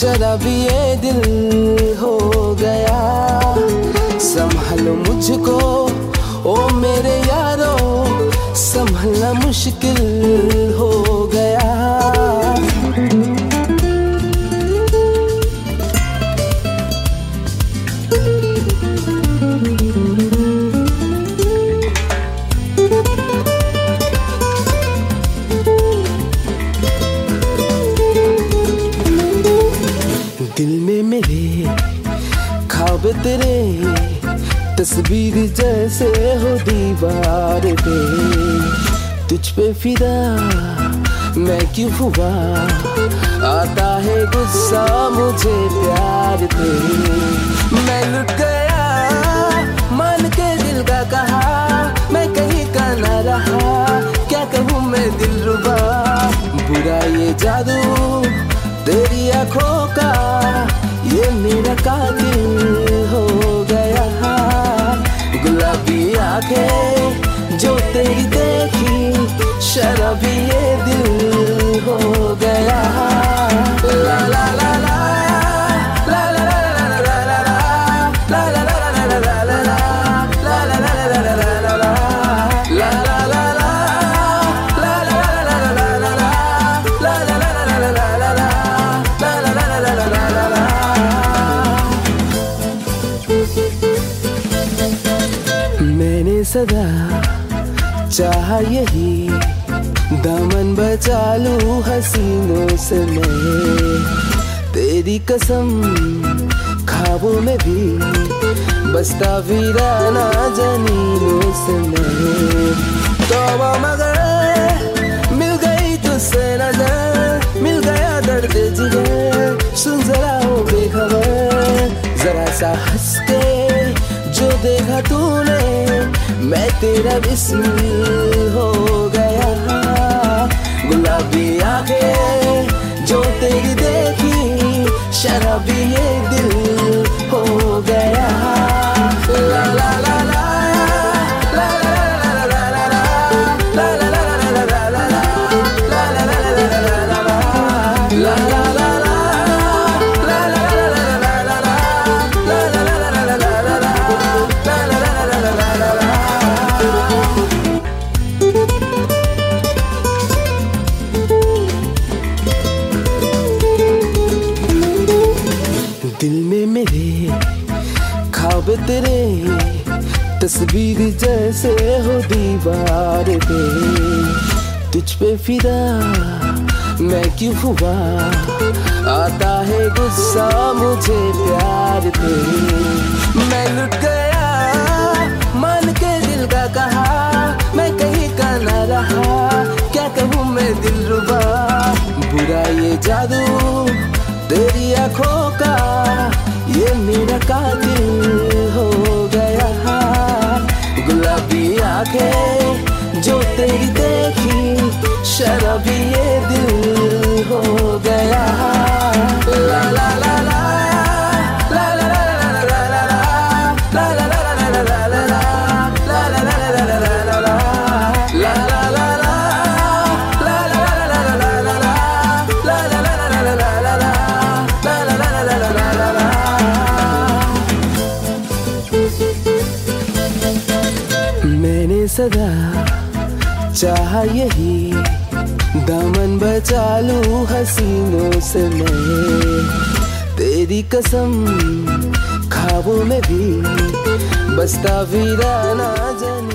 शराबी ये दिल हो गया। संभालो मुझको ओ मेरे यारो, संभलना मुश्किल हो गया। दिल में मेरे ख्वाब तेरे, तस्वीर जैसे हो दीवार पे। तुझ पे फिदा मैं क्यों हुआ, आता है गुस्सा मुझे प्यार पे। मैं लुट गया मान के दिल का कहा, मैं कहीं का ना रहा, क्या कहूँ मैं दिलरुबा। बुरा ये जादू तेरी आँखों का, ये मेरा कातिल हो गया। गुलाबी आंखें जो तेरी देखी, शराबी ये दिल हो गया। ला ला ला ला ला ला ला ला ला ला ला ला ला ला ला ला ला मैंने सदा चाहा यही, दामन बचा लूं हसीनों से मैं। तेरी कसम ख्वाबों में भी बसता वीराना जमीनों से मैं। तौबा मगर मिल गई तुझसे नजर, मिल गया दर्द जिगर। सुन जरा हो बेखबर, जरा सा हंस के जो देखा तूने, मैं तेरा बिस्मिल हो गया। गुलाबी आंखें जो तेरी देखी, शराबी ये दिल हो गया। ला ला ला ला ला ला ला ला ला ला ला ला दिल में मेरे ख्वाब तेरे, तस्वीर जैसे हो दीवार पे। तुझ पे फिदा मैं क्यों हुआ, आता है गुस्सा मुझे प्यार पे। मैं लुट गया मान के दिल का कहा, मैं कहीं का ना रहा, क्या कहूँ मैं दिलरुबा। बुरा ये जादू तेरी आँखों का, ये मेरा कातिल हो गया। गुलाबी आंखें जो तेरी देखी, शराबी ये दिल हो गया। ला ला ला ला ला ला ला ला ला ला ला ला ला ला ला मैंने सदा चाहा यही, दामन बचा लूं हसीनों से मैं। तेरी कसम ख्वाबों में भी बसता वीराना जन